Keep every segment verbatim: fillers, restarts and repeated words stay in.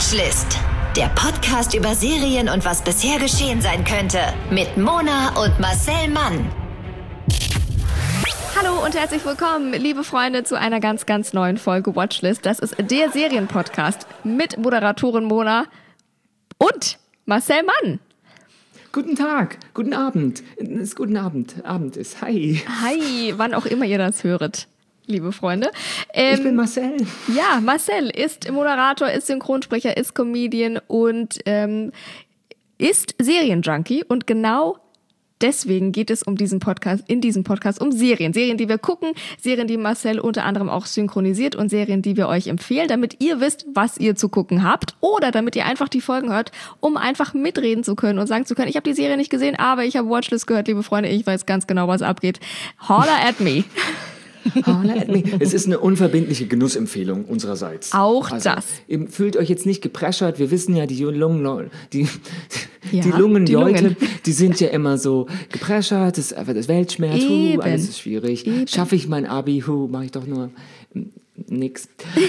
Watchlist. Der Podcast über Serien und was bisher geschehen sein könnte. Mit Mona und Marcel Mann. Hallo und herzlich willkommen, liebe Freunde, zu einer ganz, ganz neuen Folge Watchlist. Das ist der Serienpodcast mit Moderatorin Mona und Marcel Mann. Guten Tag, guten Abend. Es ist guten Abend. Abend ist. Hi. Hi, wann auch immer ihr das höret, liebe Freunde. Ähm, ich bin Marcel. Ja, Marcel ist Moderator, ist Synchronsprecher, ist Comedian und ähm, ist Serienjunkie. Und genau deswegen geht es um diesen Podcast, in diesem Podcast um Serien. Serien, die wir gucken, Serien, die Marcel unter anderem auch synchronisiert und Serien, die wir euch empfehlen, damit ihr wisst, was ihr zu gucken habt oder damit ihr einfach die Folgen hört, um einfach mitreden zu können und sagen zu können, ich habe die Serie nicht gesehen, aber ich habe Watchlist gehört, liebe Freunde, ich weiß ganz genau, was abgeht. Holler at me. Holler at me. Es ist eine unverbindliche Genussempfehlung unsererseits. Auch also, das. Ihr fühlt euch jetzt nicht gepresschert. Wir wissen ja, die Lungen, die, ja, die Lungenleute, die, Lungen. die sind ja immer so gepresschert. Das ist einfach das Weltschmerz. Huh, alles ist schwierig. Eben. Schaffe ich mein Abi? Huh, mache ich doch nur nix.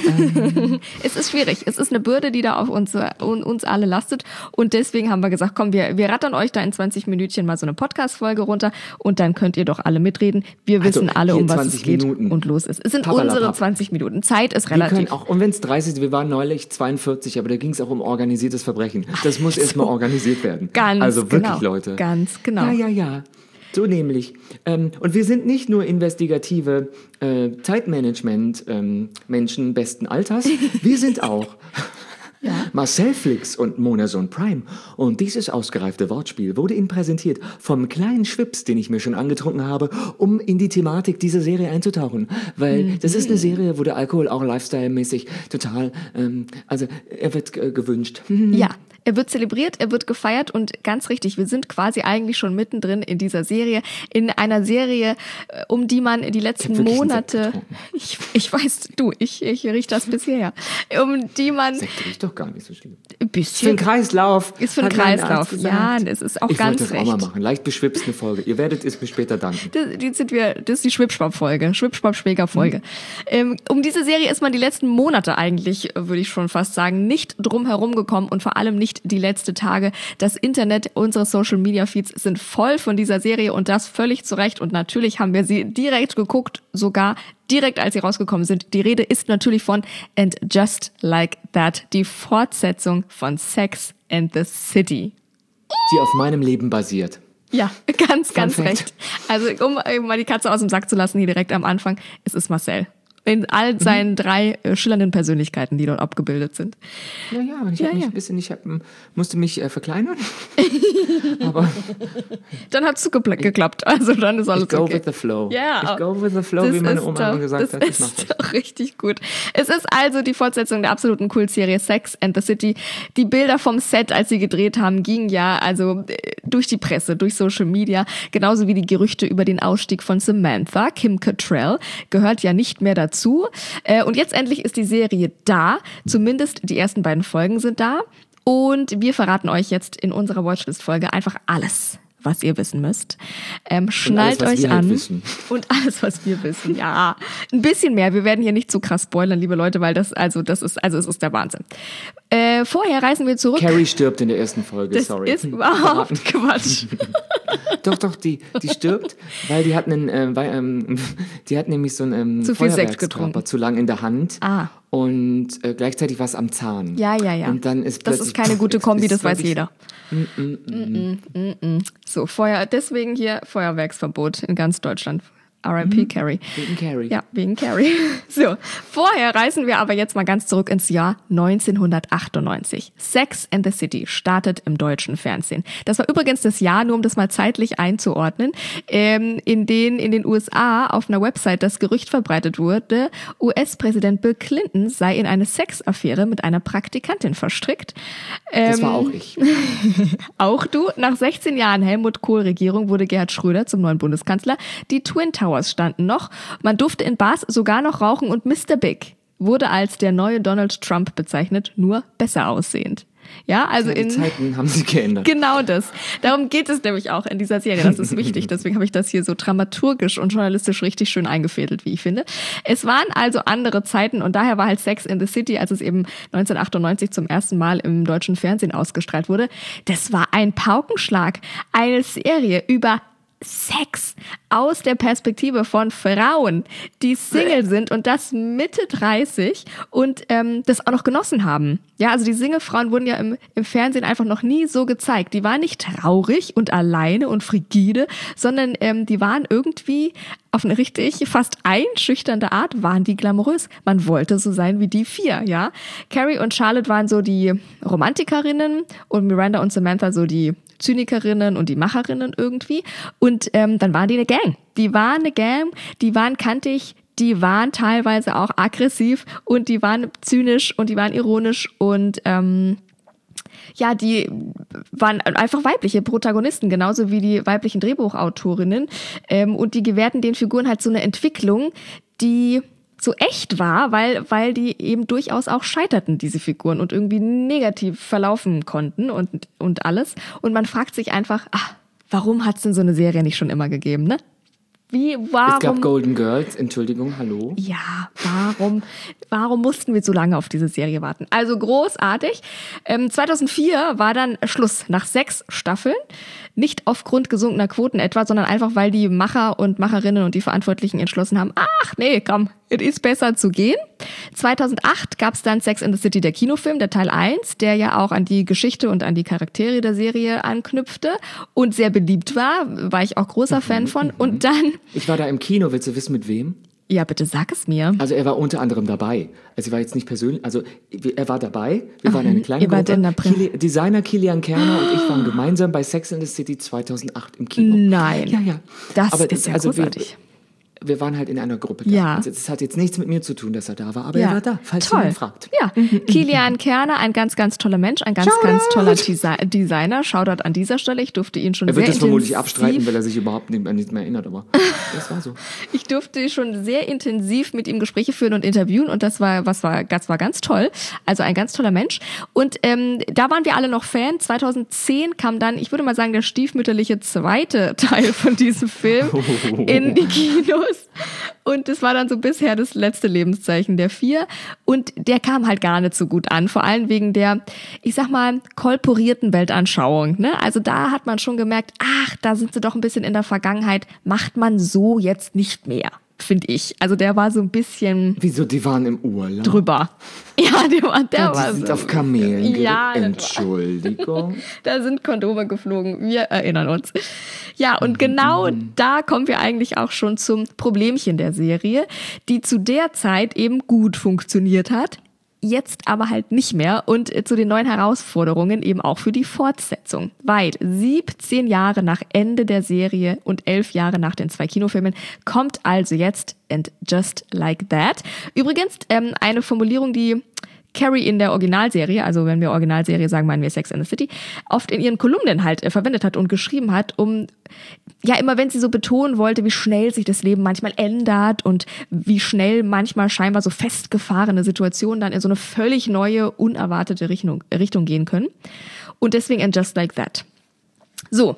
Es ist schwierig. Es ist eine Bürde, die da auf uns, uns alle lastet. Und deswegen haben wir gesagt, komm, wir, wir rattern euch da in zwanzig Minütchen mal so eine Podcast-Folge runter und dann könnt ihr doch alle mitreden. Wir wissen also, alle, um was es geht Minuten. und los ist. Es sind Papalapap. unsere zwanzig Minuten. Zeit ist relativ. Wir können auch, und wenn es dreißig, wir waren neulich zweiundvierzig, aber da ging es auch um organisiertes Verbrechen. Das muss erstmal organisiert werden. Ganz also wirklich, genau. Leute. Ganz genau. Ja, ja, ja. So nämlich. Ähm, und wir sind nicht nur investigative äh, Zeitmanagement-Menschen ähm, besten Alters, wir sind auch ja. Marcel Flix und Mona Sohn Prime. Und dieses ausgereifte Wortspiel wurde Ihnen präsentiert vom kleinen Schwips, den ich mir schon angetrunken habe, um in die Thematik dieser Serie einzutauchen. Weil mhm. das ist eine Serie, wo der Alkohol auch lifestyle-mäßig total, ähm, also er wird äh, gewünscht. Ja. Er wird zelebriert, er wird gefeiert und ganz richtig, wir sind quasi eigentlich schon mittendrin in dieser Serie, in einer Serie, um die man die letzten Monate, ich, ich weiß, du, ich, ich riech das bisher, um die man... Sekt riecht doch gar nicht so schlimm. Ein bisschen. Ist für einen Kreislauf. Ist für einen Kreislauf, ja, es ist auch ich ganz recht. Ich wollte das recht. auch mal machen, leicht beschwipst eine Folge. Ihr werdet es mir später danken. Das, die sind wir, das ist die Schwipschwap-Folge, Schwipschwap-Schwäger-Folge. Hm. Ähm, um diese Serie ist man die letzten Monate eigentlich, würde ich schon fast sagen, nicht drum herum gekommen und vor allem nicht die letzten Tage. Das Internet, unsere Social-Media-Feeds sind voll von dieser Serie und das völlig zu Recht. Und natürlich haben wir sie direkt geguckt, sogar direkt, als sie rausgekommen sind. Die Rede ist natürlich von And Just Like That, die Fortsetzung von Sex and the City. Die auf meinem Leben basiert. Ja, ganz, Fun ganz Fact. recht. Also um mal die Katze aus dem Sack zu lassen, hier direkt am Anfang, es ist Marcel. In all seinen mhm. drei äh, schillernden Persönlichkeiten, die dort abgebildet sind. Ja, ja, und ich ja, hab mich ja. ein bisschen, ich hab, musste mich äh, verkleinern. Aber dann hat's gepl- geklappt. Also dann ist alles ich go okay. with the flow. Ja, ich go with the flow, wie meine Oma immer gesagt das hat. Das ist doch richtig gut. Es ist also die Fortsetzung der absoluten Kultserie Sex and the City. Die Bilder vom Set, als sie gedreht haben, gingen ja also durch die Presse, durch Social Media, genauso wie die Gerüchte über den Ausstieg von Samantha. Kim Cattrall gehört ja nicht mehr dazu. Und jetzt endlich ist die Serie da. Zumindest die ersten beiden Folgen sind da. Und wir verraten euch jetzt in unserer Watchlist-Folge einfach alles, was ihr wissen müsst. Ähm, schnallt alles, euch wir an. Halt wissen. Und alles, was wir wissen. Ja, ein bisschen mehr. Wir werden hier nicht zu krass spoilern, liebe Leute, weil das, also, das ist, also, es ist der Wahnsinn. Äh, vorher reisen wir zurück. Carrie stirbt in der ersten Folge, das sorry. ist überhaupt Quatsch. Doch, doch, die, die stirbt, weil die hat einen, äh, weil, ähm, die hat nämlich so einen ähm, zu viel Sekt getrunken, zu lang in der Hand ah. und äh, gleichzeitig was am Zahn. Ja, ja, ja. Und dann ist das ist keine gute Kombi, das weiß jeder. Mm, mm, mm. Mm, mm, mm. So, Feuer, deswegen hier Feuerwerksverbot in ganz Deutschland. R I P Mhm. Carrie. Wegen Carrie. Ja, wegen Carrie. So, vorher reisen wir aber jetzt mal ganz zurück ins Jahr neunzehnhundertachtundneunzig. Sex and the City startet im deutschen Fernsehen. Das war übrigens das Jahr, nur um das mal zeitlich einzuordnen, ähm, in den in den U S A auf einer Website das Gerücht verbreitet wurde, U S-Präsident Bill Clinton sei in eine Sexaffäre mit einer Praktikantin verstrickt. Ähm, das war auch ich. Auch du. Nach sechzehn Jahren Helmut Kohl-Regierung wurde Gerhard Schröder zum neuen Bundeskanzler. Die Twin Towers standen noch. Man durfte in Bars sogar noch rauchen und Mister Big wurde als der neue Donald Trump bezeichnet, nur besser aussehend. Ja, also ja, die in Zeiten haben sich geändert. Genau das. Darum geht es nämlich auch in dieser Serie. Das ist wichtig. Deswegen habe ich das hier so dramaturgisch und journalistisch richtig schön eingefädelt, wie ich finde. Es waren also andere Zeiten und daher war halt Sex in the City, als es eben neunzehnhundertachtundneunzig zum ersten Mal im deutschen Fernsehen ausgestrahlt wurde, das war ein Paukenschlag. Eine Serie über Sex aus der Perspektive von Frauen, die Single sind und das Mitte dreißig und ähm, das auch noch genossen haben. Ja, also die Single-Frauen wurden ja im, im Fernsehen einfach noch nie so gezeigt. Die waren nicht traurig und alleine und frigide, sondern ähm, die waren irgendwie auf eine richtig fast einschüchternde Art, waren die glamourös. Man wollte so sein wie die vier, ja. Carrie und Charlotte waren so die Romantikerinnen und Miranda und Samantha so die Zynikerinnen und die Macherinnen irgendwie. Und ähm, dann waren die eine Gang. Die waren eine Gang, die waren kantig, die waren teilweise auch aggressiv und die waren zynisch und die waren ironisch und ähm, ja, die waren einfach weibliche Protagonisten, genauso wie die weiblichen Drehbuchautorinnen. Ähm, und die gewährten den Figuren halt so eine Entwicklung, die so echt war, weil, weil die eben durchaus auch scheiterten, diese Figuren, und irgendwie negativ verlaufen konnten und, und alles. Und man fragt sich einfach, ach, warum hat es denn so eine Serie nicht schon immer gegeben, ne? Wie, warum? Es gab Golden Girls, Entschuldigung, hallo. Ja, warum, warum mussten wir so lange auf diese Serie warten? Also großartig. Ähm, zweitausendvier war dann Schluss nach sechs Staffeln. Nicht aufgrund gesunkener Quoten etwa, sondern einfach, weil die Macher und Macherinnen und die Verantwortlichen entschlossen haben, ach nee, komm, es ist besser zu gehen. zweitausendacht gab es dann Sex and the City, der Kinofilm, der Teil eins, der ja auch an die Geschichte und an die Charaktere der Serie anknüpfte und sehr beliebt war, war ich auch großer Fan von. Und dann... Ich war da im Kino, willst du wissen, mit wem? Ja, bitte sag es mir. Also er war unter anderem dabei. Also er war jetzt nicht persönlich, also er war dabei. Wir Ach, waren eine kleine ihr wart Gruppe. In der Kili- Designer Kilian Kerner und ich waren gemeinsam bei Sex and the City zweitausendacht im Kino. Nein. Ja, ja. Das aber ist ja also großartig. Wir, wir waren halt in einer Gruppe da. Ja. Also das hat jetzt nichts mit mir zu tun, dass er da war, aber Ja. er war da, falls Toll. jemand fragt. Ja, Kilian Kerner, ein ganz, ganz toller Mensch, ein ganz, Shoutout. ganz toller Desi- Designer. Shoutout an dieser Stelle. Ich durfte ihn schon Er sehr wird das vermutlich intensiv... abstreiten, weil er sich überhaupt nicht mehr, nicht mehr erinnert, aber das war so. Ich durfte schon sehr intensiv mit ihm Gespräche führen und interviewen und das war, was war, das war ganz toll. Also ein ganz toller Mensch. Und ähm, da waren wir alle noch Fan. zweitausendzehn kam dann, ich würde mal sagen, der stiefmütterliche zweite Teil von diesem Film in die Kinos. Und das war dann so bisher das letzte Lebenszeichen der vier. Und der kam halt gar nicht so gut an. Vor allem wegen der, ich sag mal, kolporierten Weltanschauung. Ne? Also da hat man schon gemerkt, ach, da sind sie doch ein bisschen in der Vergangenheit. Macht man so jetzt nicht mehr, finde ich. Also der war so ein bisschen... Wieso, die waren im Urlaub? Drüber. Ja, der war, der Ja, die war sind so. auf Kamelen. Ja, das Entschuldigung. Da sind Kondome geflogen, wir erinnern uns. Ja, und genau da kommen wir eigentlich auch schon zum Problemchen der Serie, die zu der Zeit eben gut funktioniert hat, jetzt aber halt nicht mehr und zu den neuen Herausforderungen eben auch für die Fortsetzung. Weil siebzehn Jahre nach Ende der Serie und elf Jahre nach den zwei Kinofilmen kommt also jetzt And Just Like That. Übrigens ähm, eine Formulierung, die Carrie in der Originalserie, also wenn wir Originalserie sagen, meinen wir Sex and the City, oft in ihren Kolumnen halt äh, verwendet hat und geschrieben hat, um, ja, immer wenn sie so betonen wollte, wie schnell sich das Leben manchmal ändert und wie schnell manchmal scheinbar so festgefahrene Situationen dann in so eine völlig neue, unerwartete Richtung, Richtung gehen können. Und deswegen And Just Like That. So.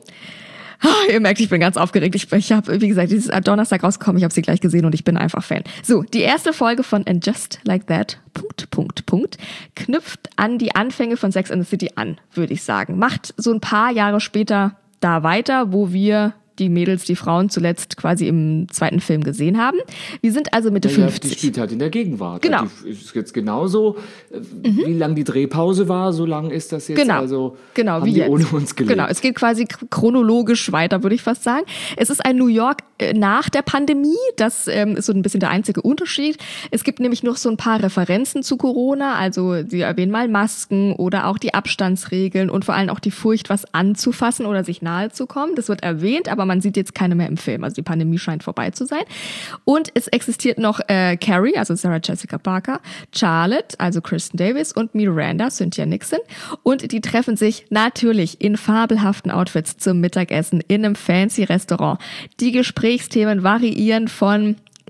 Oh, ihr merkt, ich bin ganz aufgeregt. Ich, ich habe, wie gesagt, dieses Donnerstag rausgekommen, ich habe sie gleich gesehen und ich bin einfach Fan. So, die erste Folge von And Just Like That, Punkt, Punkt, Punkt, knüpft an die Anfänge von Sex and the City an, würde ich sagen. Macht so ein paar Jahre später da weiter, wo wir die Mädels, die Frauen zuletzt quasi im zweiten Film gesehen haben. Wir sind also Mitte Ja, fünfzig. die spielt halt in der Gegenwart. Genau. Die ist jetzt genauso, mhm. wie lang die Drehpause war, so lang ist das jetzt. Genau, Also genau, haben wie die jetzt. ohne uns gelebt. Genau, es geht quasi chronologisch weiter, würde ich fast sagen. Es ist ein New York äh, nach der Pandemie. Das ähm, ist so ein bisschen der einzige Unterschied. Es gibt nämlich noch so ein paar Referenzen zu Corona. Also sie erwähnen mal Masken oder auch die Abstandsregeln und vor allem auch die Furcht, was anzufassen oder sich nahe zu kommen. Das wird erwähnt, aber man sieht jetzt keine mehr im Film. Also die Pandemie scheint vorbei zu sein. Und es existiert noch äh, Carrie, also Sarah Jessica Parker, Charlotte, also Kristen Davis und Miranda, Cynthia Nixon. Und die treffen sich natürlich in fabelhaften Outfits zum Mittagessen in einem fancy Restaurant. Die Gesprächsthemen variieren von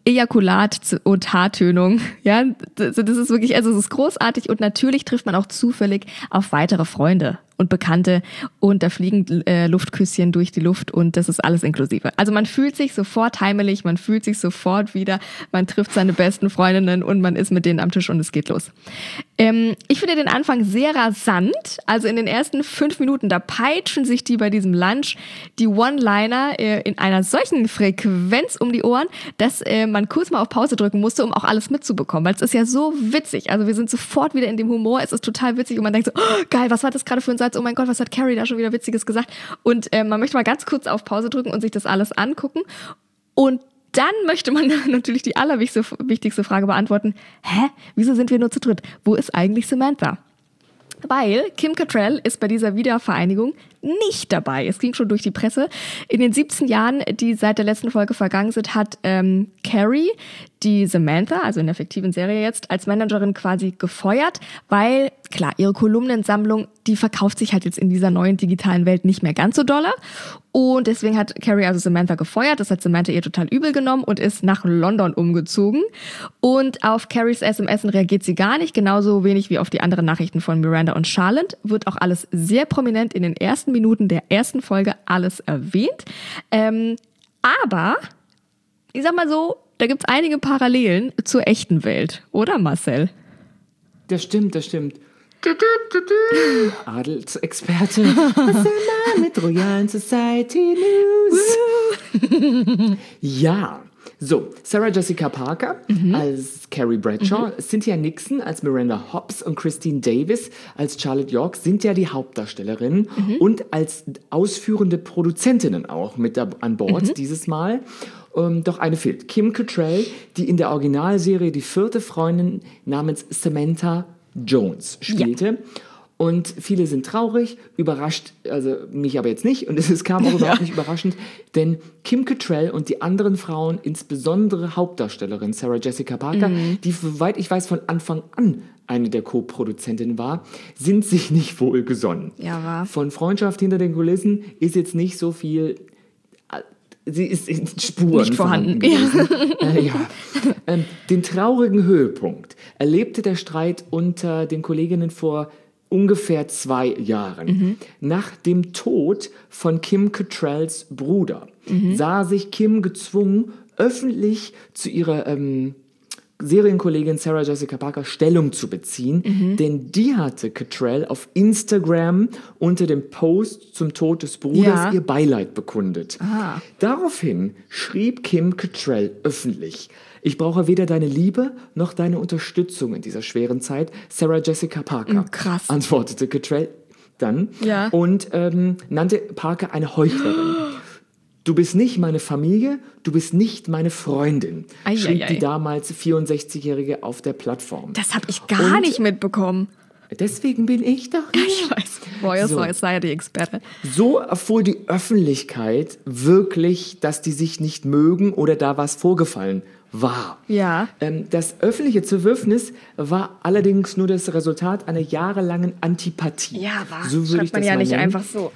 Ejakulat und Haartönung. Ja, das ist wirklich, also es ist großartig und natürlich trifft man auch zufällig auf weitere Freunde und Bekannte und da fliegen äh, Luftküsschen durch die Luft und das ist alles inklusive. Also man fühlt sich sofort heimelig, man fühlt sich sofort wieder, man trifft seine besten Freundinnen und man ist mit denen am Tisch und es geht los. Ähm, ich finde den Anfang sehr rasant, also in den ersten fünf Minuten, da peitschen sich die bei diesem Lunch die One-Liner äh, in einer solchen Frequenz um die Ohren, dass äh, man kurz mal auf Pause drücken musste, um auch alles mitzubekommen, weil es ist ja so witzig. Also wir sind sofort wieder in dem Humor, es ist total witzig und man denkt so, oh, geil, was war das gerade für ein Satz? Oh mein Gott, was hat Carrie da schon wieder Witziges gesagt? Und äh, man möchte mal ganz kurz auf Pause drücken und sich das alles angucken. Und dann möchte man natürlich die allerwichtigste Frage beantworten. Hä? Wieso sind wir nur zu dritt? Wo ist eigentlich Samantha? Weil Kim Cattrall ist bei dieser Wiedervereinigung nicht dabei. Es ging schon durch die Presse. In den siebzehn Jahren, die seit der letzten Folge vergangen sind, hat ähm, Carrie die Samantha, also in der fiktiven Serie jetzt, als Managerin quasi gefeuert, weil, klar, ihre Kolumnensammlung, die verkauft sich halt jetzt in dieser neuen digitalen Welt nicht mehr ganz so dolle. Und deswegen hat Carrie also Samantha gefeuert. Das hat Samantha ihr total übel genommen und ist nach London umgezogen. Und auf Carries S M S reagiert sie gar nicht, genauso wenig wie auf die anderen Nachrichten von Miranda und Charlotte. Wird auch alles sehr prominent in den ersten Minuten der ersten Folge alles erwähnt. Ähm, aber, ich sag mal so, da gibt's einige Parallelen zur echten Welt, oder Marcel? Das stimmt, das stimmt. Du, du, du, du. Adelsexperte. Was soll man mit Royal Society News? Ja, so, Sarah Jessica Parker mhm. als Carrie Bradshaw, mhm. Cynthia Nixon als Miranda Hobbs und Christine Davis als Charlotte York sind ja die Hauptdarstellerinnen mhm. und als ausführende Produzentinnen auch mit an Bord mhm. dieses Mal. Um, doch eine fehlt. Kim Cattrall, die in der Originalserie die vierte Freundin namens Samantha Jones spielte. Ja. Und viele sind traurig, überrascht, also mich aber jetzt nicht. Und es kam auch überhaupt ja. nicht überraschend, denn Kim Cattrall und die anderen Frauen, insbesondere Hauptdarstellerin Sarah Jessica Parker, mhm. die, soweit ich weiß, von Anfang an eine der Co-Produzentinnen war, sind sich nicht wohlgesonnen. Ja, war. Von Freundschaft hinter den Kulissen ist jetzt nicht so viel... Sie ist in Spuren nicht vorhanden, vorhanden gewesen. äh, ja. ähm, den traurigen Höhepunkt erlebte der Streit unter den Kolleginnen vor ungefähr zwei Jahren. Mhm. Nach dem Tod von Kim Cattralls Bruder mhm. sah sich Kim gezwungen, öffentlich zu ihrer ähm, Serienkollegin Sarah Jessica Parker Stellung zu beziehen, mhm. denn die hatte Cattrall auf Instagram unter dem Post zum Tod des Bruders ja. ihr Beileid bekundet. Aha. Daraufhin schrieb Kim Cattrall öffentlich: Ich brauche weder deine Liebe noch deine Unterstützung in dieser schweren Zeit, Sarah Jessica Parker. Krass. Antwortete Cattrall dann ja. und ähm, nannte Parker eine Heuchlerin. Du bist nicht meine Familie, du bist nicht meine Freundin, ei, schrieb ei, ei. die damals vierundsechzigjährige auf der Plattform. Das habe ich gar und nicht mitbekommen. Deswegen bin ich doch hier. Ich weiß. Boah, so. Sei ja die Experte. So erfuhr die Öffentlichkeit wirklich, dass die sich nicht mögen oder da was vorgefallen war. Ja. Ähm, das öffentliche Zerwürfnis war allerdings nur das Resultat einer jahrelangen Antipathie. Ja, war. So würde ich man das ja mal nicht nennen. einfach so.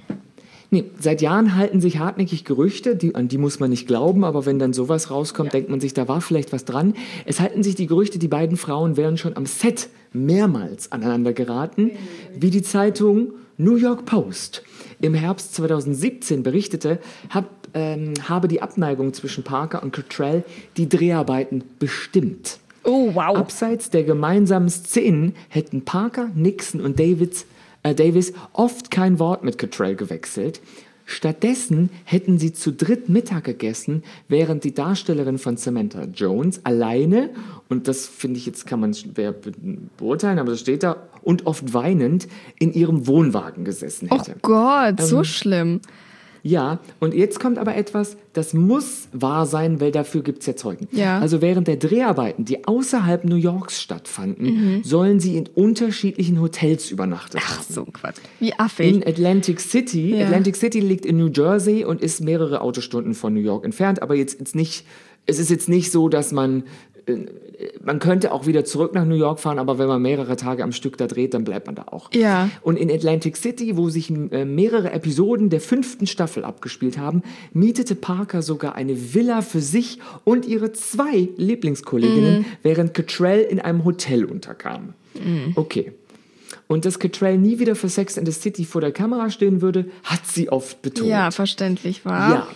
Nee, seit Jahren halten sich hartnäckig Gerüchte, die, an die muss man nicht glauben, aber wenn dann sowas rauskommt, ja. denkt man sich, da war vielleicht was dran. Es halten sich die Gerüchte, die beiden Frauen wären schon am Set mehrmals aneinander geraten, wie die Zeitung New York Post im Herbst zweitausendsiebzehn berichtete, hab, ähm, habe die Abneigung zwischen Parker und Cattrall die Dreharbeiten bestimmt. Oh, wow. Abseits der gemeinsamen Szenen hätten Parker, Nixon und Davids Davis oft kein Wort mit Cattrall gewechselt. Stattdessen hätten sie zu dritt Mittag gegessen, während die Darstellerin von Samantha Jones alleine, und das finde ich jetzt kann man schwer beurteilen, aber das steht da, und oft weinend in ihrem Wohnwagen gesessen hätte. Oh Gott, ähm, so schlimm. Ja, und jetzt kommt aber etwas, das muss wahr sein, weil dafür gibt es ja Zeugen. Ja. Also während der Dreharbeiten, die außerhalb New Yorks stattfanden, mhm. sollen sie in unterschiedlichen Hotels übernachtet Ach, haben. so Quatsch. Wie affig. In Atlantic City. Ja. Atlantic City liegt in New Jersey und ist mehrere Autostunden von New York entfernt, aber jetzt, jetzt nicht, es ist jetzt nicht so, dass man man könnte auch wieder zurück nach New York fahren, aber wenn man mehrere Tage am Stück da dreht, dann bleibt man da auch. Ja. Und in Atlantic City, wo sich äh, mehrere Episoden der fünften Staffel abgespielt haben, mietete Parker sogar eine Villa für sich und ihre zwei Lieblingskolleginnen, mhm. während Cottrell in einem Hotel unterkam. Mhm. Okay. Und dass Cottrell nie wieder für Sex and the City vor der Kamera stehen würde, hat sie oft betont. Ja, verständlich, war. Ja.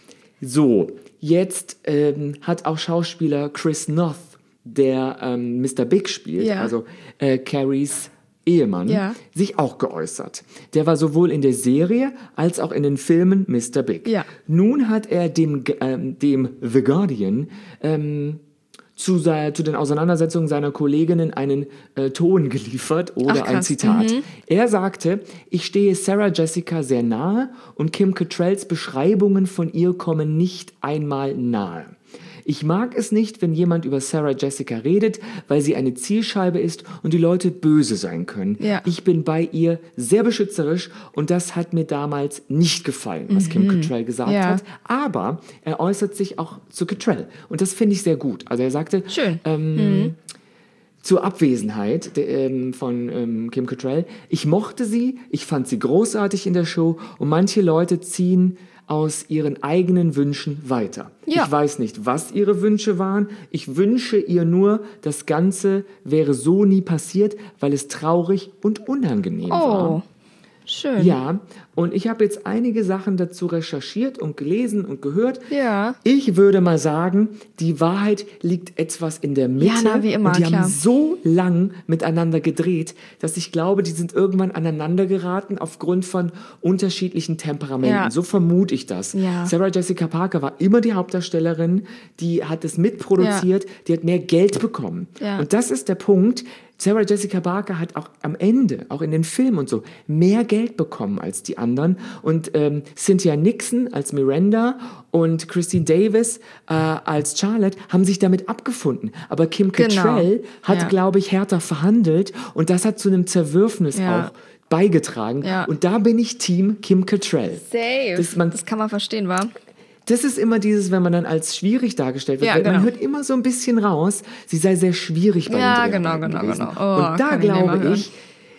So, jetzt ähm, hat auch Schauspieler Chris Noth, der ähm, Mister Big spielt, ja. also äh, Carries Ehemann, ja. sich auch geäußert. Der war sowohl in der Serie als auch in den Filmen Mister Big. Ja. Nun hat er dem, ähm, dem The Guardian ähm, zu, sei, zu den Auseinandersetzungen seiner Kolleginnen einen äh, Ton geliefert oder Ach, ein Zitat. Mhm. Er sagte, ich stehe Sarah Jessica sehr nahe und Kim Cattralls Beschreibungen von ihr kommen nicht einmal nahe. Ich mag es nicht, wenn jemand über Sarah Jessica redet, weil sie eine Zielscheibe ist und die Leute böse sein können. Ja. Ich bin bei ihr sehr beschützerisch und das hat mir damals nicht gefallen, was mhm. Kim Cattrall gesagt ja. hat. Aber er äußert sich auch zu Cattrall und das finde ich sehr gut. Also er sagte, Schön. Ähm, mhm. zur Abwesenheit de, ähm, von ähm, Kim Cattrall, ich mochte sie, ich fand sie großartig in der Show und manche Leute ziehen aus ihren eigenen Wünschen weiter. Ja. Ich weiß nicht, was ihre Wünsche waren. Ich wünsche ihr nur, das Ganze wäre so nie passiert, weil es traurig und unangenehm oh. war. Schön. Ja, und ich habe jetzt einige Sachen dazu recherchiert und gelesen und gehört. Ja. Ich würde mal sagen, die Wahrheit liegt etwas in der Mitte. Ja, na, wie immer, und die klar. haben so lang miteinander gedreht, dass ich glaube, die sind irgendwann aneinander geraten aufgrund von unterschiedlichen Temperamenten. Ja. So vermute ich das. Ja. Sarah Jessica Parker war immer die Hauptdarstellerin, die hat es mitproduziert, ja. die hat mehr Geld bekommen. Ja. Und das ist der Punkt. Sarah Jessica Parker hat auch am Ende, auch in den Filmen und so, mehr Geld bekommen als die anderen. Und ähm, Cynthia Nixon als Miranda und Christine Davis äh, als Charlotte haben sich damit abgefunden. Aber Kim Cattrall genau. hat, ja. glaube ich, härter verhandelt und das hat zu einem Zerwürfnis ja. auch beigetragen. Ja. Und da bin ich Team Kim Cattrall. Safe. Das, man, das kann man verstehen, wa? Das ist immer dieses, wenn man dann als schwierig dargestellt wird. Ja, weil genau. Man hört immer so ein bisschen raus, sie sei sehr schwierig bei ja, den genau, Dreharbeiten genau, gewesen. genau. Oh, und da glaube ich,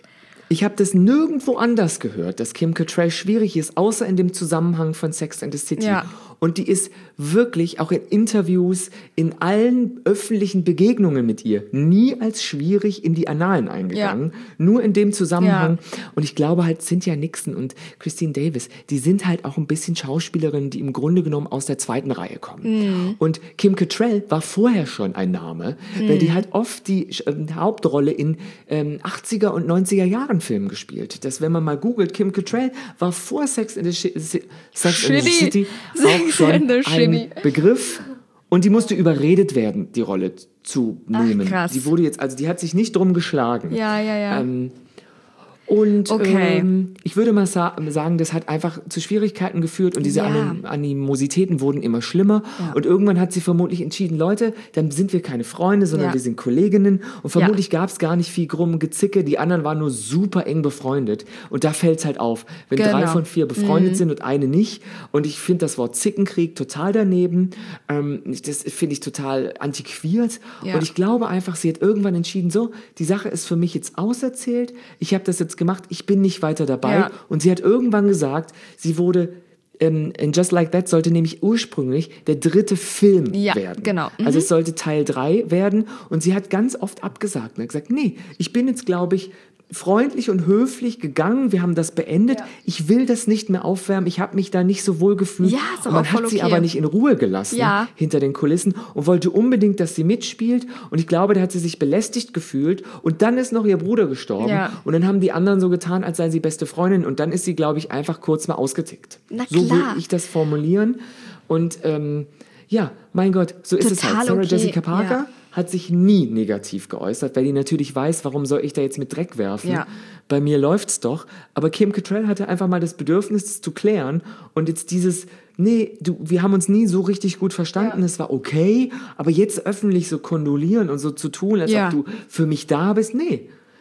ich habe das nirgendwo anders gehört, dass Kim Cattrall schwierig ist, außer in dem Zusammenhang von Sex and the City. Ja. Und die ist wirklich auch in Interviews, in allen öffentlichen Begegnungen mit ihr nie als schwierig in die Annalen eingegangen. Ja. Nur in dem Zusammenhang. Ja. Und ich glaube halt, Cynthia Nixon und Christine Davis, die sind halt auch ein bisschen Schauspielerinnen, die im Grunde genommen aus der zweiten Reihe kommen. Mhm. Und Kim Cattrall war vorher schon ein Name, mhm. weil die halt oft die äh, Hauptrolle in ähm, achtziger und neunziger Jahren Filmen gespielt. Das, wenn man mal googelt, Kim Cattrall war vor Sex in the, Sh- Sex in the City auch schon ein Begriff. Und die musste überredet werden, die Rolle zu nehmen. Ach, krass. Die wurde jetzt, also die hat sich nicht drum geschlagen. Ja, ja, ja. Ähm, Und okay. ähm, ich würde mal sa- sagen, das hat einfach zu Schwierigkeiten geführt und diese Ja. Anim- Animositäten wurden immer schlimmer. Ja. Und irgendwann hat sie vermutlich entschieden, Leute, dann sind wir keine Freunde, sondern Ja. wir sind Kolleginnen. Und vermutlich Ja. gab es gar nicht viel krumm Gezicke. Die anderen waren nur super eng befreundet. Und da fällt es halt auf, wenn Genau. drei von vier befreundet Mhm. sind und eine nicht. Und ich finde das Wort Zickenkrieg total daneben. Ähm, das finde ich total antiquiert. Ja. Und ich glaube einfach, sie hat irgendwann entschieden, so, die Sache ist für mich jetzt auserzählt. Ich habe das jetzt gemacht. Ich bin nicht weiter dabei. Ja. Und sie hat irgendwann gesagt, sie wurde, ähm, in Just Like That sollte nämlich ursprünglich der dritte Film Ja, werden. genau. Mhm. Also es sollte Teil drei werden. Und sie hat ganz oft abgesagt und hat gesagt, nee, ich bin jetzt, glaube ich, freundlich und höflich gegangen. Wir haben das beendet. Ja. Ich will das nicht mehr aufwärmen. Ich habe mich da nicht so wohl gefühlt. Ja, ist und aber man auch voll hat sie okay. aber nicht in Ruhe gelassen Ja. hinter den Kulissen und wollte unbedingt, dass sie mitspielt. Und ich glaube, da hat sie sich belästigt gefühlt. Und dann ist noch ihr Bruder gestorben. Ja. Und dann haben die anderen so getan, als seien sie beste Freundin. Und dann ist sie, glaube ich, einfach kurz mal ausgetickt. Na so klar. will ich das formulieren. Und ähm, ja, mein Gott, so ist es Total halt. Sarah okay. Jessica Parker Ja. hat sich nie negativ geäußert, weil die natürlich weiß, warum soll ich da jetzt mit Dreck werfen? Ja. Bei mir läuft's doch. Aber Kim Cattrall hatte einfach mal das Bedürfnis, das zu klären. Und jetzt dieses, nee, du, wir haben uns nie so richtig gut verstanden, Ja. es war okay, aber jetzt öffentlich so kondolieren und so zu tun, als Ja. ob du für mich da bist, nee.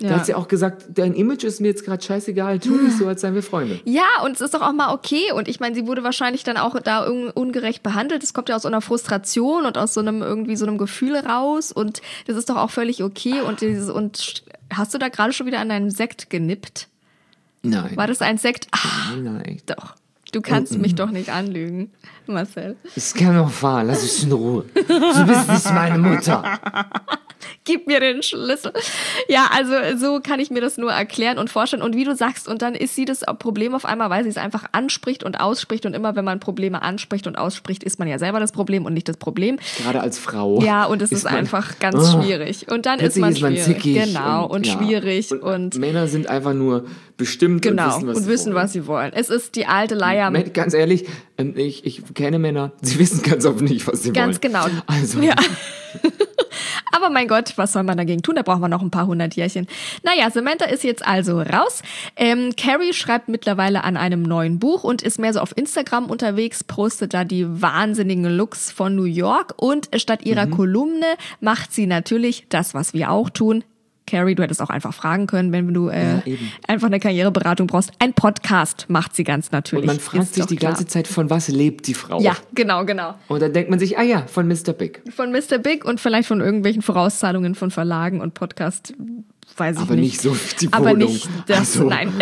Da Ja. hat sie auch gesagt, dein Image ist mir jetzt gerade scheißegal, tu nicht so, als seien wir Freunde. Ja, und es ist doch auch mal okay. Und ich meine, sie wurde wahrscheinlich dann auch da un- ungerecht behandelt. Das kommt ja aus so einer Frustration und aus so einem irgendwie so einem Gefühl raus. Und das ist doch auch völlig okay. Und dieses, und hast du da gerade schon wieder an deinen Sekt genippt? Nein. War das ein Sekt? Ach, Nein. doch. Du kannst mich doch nicht anlügen, Marcel. Ich kann noch fahren, lass mich in Ruhe. Du bist nicht meine Mutter. Gib mir den Schlüssel. Ja, also so kann ich mir das nur erklären und vorstellen. Und wie du sagst, und dann ist sie das Problem auf einmal, weil sie es einfach anspricht und ausspricht. Und immer, wenn man Probleme anspricht und ausspricht, ist man ja selber das Problem und nicht das Problem. Gerade als Frau. Ja, und es ist, ist man, einfach ganz oh, schwierig. Und dann ist man, ist man schwierig. Zickig genau, und, und ja. schwierig. Und, und Männer sind einfach nur bestimmt genau, und wissen, was, und sie, wissen wollen. was sie wollen. Es ist die alte Leier. Ganz ehrlich, ich, ich kenne Männer, sie wissen ganz oft nicht, was sie ganz wollen. Ganz genau. Also. Ja. Aber mein Gott, was soll man dagegen tun? Da brauchen wir noch ein paar hundert Jährchen. Naja, Samantha ist jetzt also raus. Ähm, Carrie schreibt mittlerweile an einem neuen Buch und ist mehr so auf Instagram unterwegs, postet da die wahnsinnigen Looks von New York und statt ihrer mhm. Kolumne macht sie natürlich das, was wir auch tun. Carrie, du hättest auch einfach fragen können, wenn du äh, ja, einfach eine Karriereberatung brauchst. Ein Podcast macht sie ganz natürlich. Und man fragt ist sich die klar. ganze Zeit, von was lebt die Frau? Ja, genau, genau. Und dann denkt man sich, ah ja, von Mister Big. Von Mister Big und vielleicht von irgendwelchen Vorauszahlungen von Verlagen und Podcast, weiß ich Aber nicht. Aber nicht so die Aber Wohnung. nicht das, so. Nein.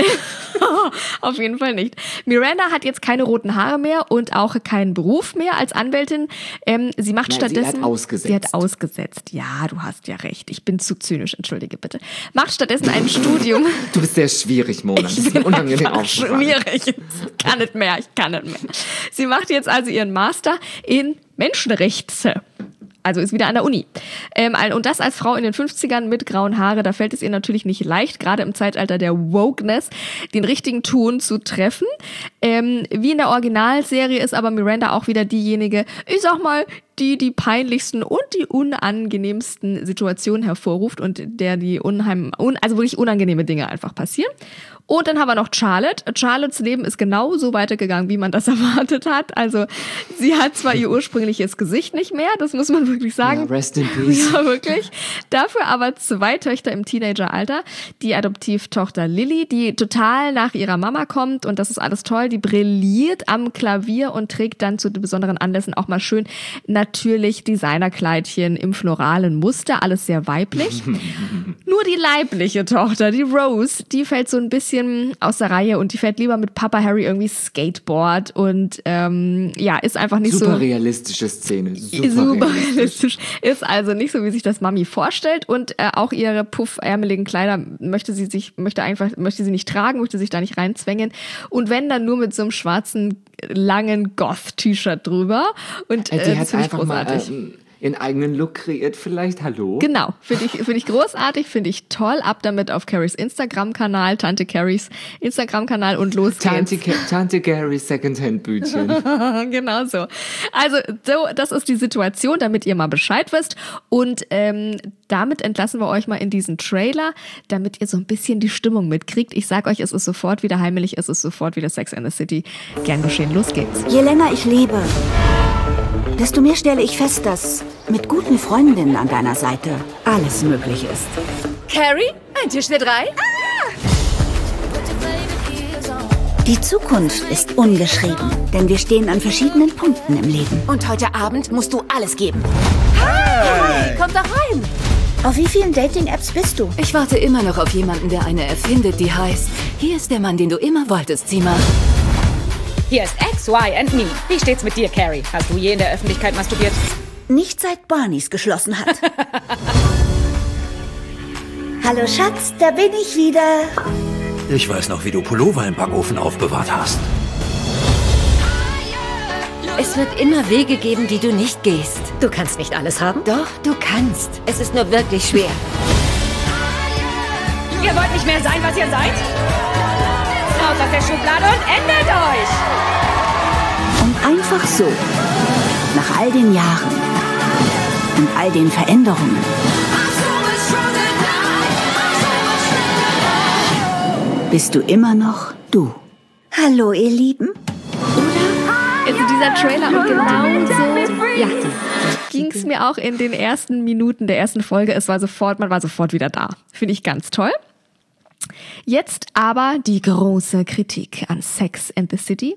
Auf jeden Fall nicht. Miranda hat jetzt keine roten Haare mehr und auch keinen Beruf mehr als Anwältin. Ähm, sie macht Nein, stattdessen... Sie hat ausgesetzt. Sie hat ausgesetzt. Ja, du hast ja recht. Ich bin zu zynisch, entschuldige bitte. Macht stattdessen ein Studium. Du bist sehr schwierig, Mona. Das ist mir unangenehm aufgefallen. Schwierig. Ich kann nicht mehr, ich kann nicht mehr. Sie macht jetzt also ihren Master in Menschenrechte. Also ist wieder an der Uni. Ähm, und das als Frau in den fünfzigern mit grauen Haare, da fällt es ihr natürlich nicht leicht, gerade im Zeitalter der Wokeness, den richtigen Ton zu treffen. Ähm, wie in der Originalserie ist aber Miranda auch wieder diejenige, ich sag mal, die die peinlichsten und die unangenehmsten Situationen hervorruft und der die unheim, un, also wirklich unangenehme Dinge einfach passieren. Und dann haben wir noch Charlotte. Charlottes Leben ist genauso weitergegangen, wie man das erwartet hat. Also sie hat zwar ihr ursprüngliches Gesicht nicht mehr, das muss man wirklich sagen. Ja, rest in peace. Ja, wirklich. Dafür aber zwei Töchter im Teenageralter. Die Adoptivtochter Lily, die total nach ihrer Mama kommt und das ist alles toll. Die brilliert am Klavier und trägt dann zu besonderen Anlässen auch mal schön natürlich Designerkleidchen im floralen Muster. Alles sehr weiblich. Nur die leibliche Tochter, die Rose, die fällt so ein bisschen aus der Reihe und die fährt lieber mit Papa Harry irgendwie Skateboard und ähm, ja, ist einfach nicht super so... Super realistische Szene. Super, super realistisch. realistisch. Ist also nicht so, wie sich das Mami vorstellt und äh, auch ihre puffärmeligen Kleider möchte sie sich, möchte einfach, möchte sie nicht tragen, möchte sich da nicht reinzwängen und wenn, dann nur mit so einem schwarzen, langen Goth-T-Shirt drüber und äh, die hat das finde ich einfach großartig. mal äh, ihren eigenen Look kreiert, vielleicht, hallo? Genau, finde ich, find ich großartig, finde ich toll. Ab damit auf Carries Instagram-Kanal, Tante Carries Instagram-Kanal und los Tante geht's. Ca- Tante Carries Secondhand-Bütchen. Genau so. Also, so, das ist die Situation, damit ihr mal Bescheid wisst. Und ähm, damit entlassen wir euch mal in diesen Trailer, damit ihr so ein bisschen die Stimmung mitkriegt. Ich sag euch, es ist sofort wieder heimelig, es ist sofort wieder Sex and the City. Gern geschehen, los geht's. Je länger ich lebe, desto mehr stelle ich fest, dass mit guten Freundinnen an deiner Seite alles möglich ist. Carrie, ein Tisch für drei? Die Zukunft ist ungeschrieben, denn wir stehen an verschiedenen Punkten im Leben. Und heute Abend musst du alles geben. Hi! Komm doch rein! Auf wie vielen Dating-Apps bist du? Ich warte immer noch auf jemanden, der eine erfindet, die heißt: Hier ist der Mann, den du immer wolltest, sieh mal. Hier ist X, Y and Me. Wie steht's mit dir, Carrie? Hast du je in der Öffentlichkeit masturbiert? Nicht seit Barneys geschlossen hat. Hallo Schatz, da bin ich wieder. Ich weiß noch, wie du Pullover im Backofen aufbewahrt hast. Es wird immer Wege geben, die du nicht gehst. Du kannst nicht alles haben? Doch, du kannst. Es ist nur wirklich schwer. Ihr wollt nicht mehr sein, was ihr seid? Raus aus der Schublade und ändert euch! Und einfach so, nach all den Jahren und all den Veränderungen, bist du immer noch du. Hallo, ihr Lieben. Also dieser Trailer und genau so, ja, ging es mir auch in den ersten Minuten der ersten Folge. Es war sofort, man war sofort wieder da. Finde ich ganz toll. Jetzt aber die große Kritik an Sex and the City.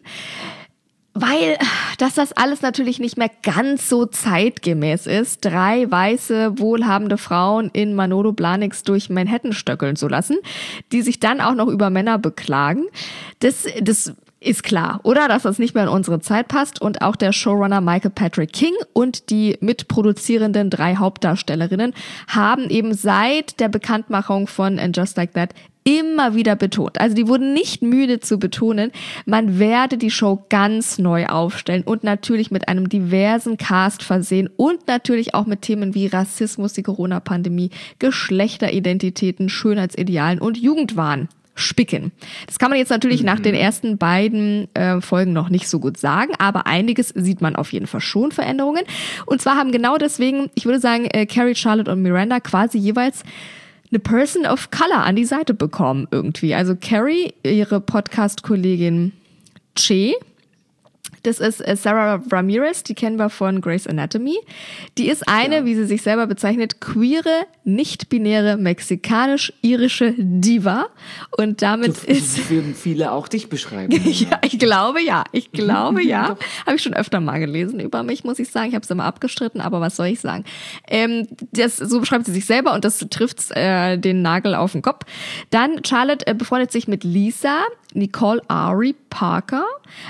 Weil, dass das alles natürlich nicht mehr ganz so zeitgemäß ist, drei weiße, wohlhabende Frauen in Manolo Blahniks durch Manhattan stöckeln zu lassen, die sich dann auch noch über Männer beklagen. Das, das ist klar, oder? Dass das nicht mehr in unsere Zeit passt. Und auch der Showrunner Michael Patrick King und die mitproduzierenden drei Hauptdarstellerinnen haben eben seit der Bekanntmachung von And Just Like That immer wieder betont. Also die wurden nicht müde zu betonen, man werde die Show ganz neu aufstellen und natürlich mit einem diversen Cast versehen und natürlich auch mit Themen wie Rassismus, die Corona-Pandemie, Geschlechteridentitäten, Schönheitsidealen und Jugendwahn spicken. Das kann man jetzt natürlich mhm. nach den ersten beiden äh, Folgen noch nicht so gut sagen, aber einiges sieht man auf jeden Fall schon, Veränderungen. Und zwar haben genau deswegen, ich würde sagen, äh, Carrie, Charlotte und Miranda quasi jeweils eine Person of Color an die Seite bekommen irgendwie. Also Carrie, ihre Podcast-Kollegin Che, das ist Sarah Ramirez, die kennen wir von Grey's Anatomy. Die ist eine, ja. wie sie sich selber bezeichnet, queere, nicht-binäre, mexikanisch-irische Diva. Und damit so, ist... würden viele auch dich beschreiben. ja, ich glaube ja. Ich glaube ja. Habe ich schon öfter mal gelesen über mich, muss ich sagen. Ich habe es immer abgestritten, aber was soll ich sagen? Ähm, das, so beschreibt sie sich selber und das trifft äh, den Nagel auf den Kopf. Dann Charlotte äh, befreundet sich mit Lisa, Nicole Ari Parker,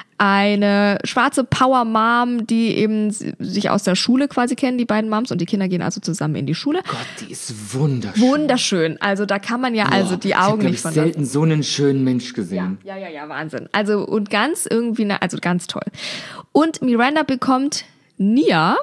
eine schwarze Power-Mom, die eben sich aus der Schule quasi kennen, die beiden Moms, und die Kinder gehen also zusammen in die Schule. Gott, die ist wunderschön. Wunderschön. Also da kann man ja Boah, also die Augen ich nicht von Ich habe selten so einen schönen Mensch gesehen. Ja, ja, ja, ja, Wahnsinn. Also und ganz irgendwie, also ganz toll. Und Miranda bekommt Nia,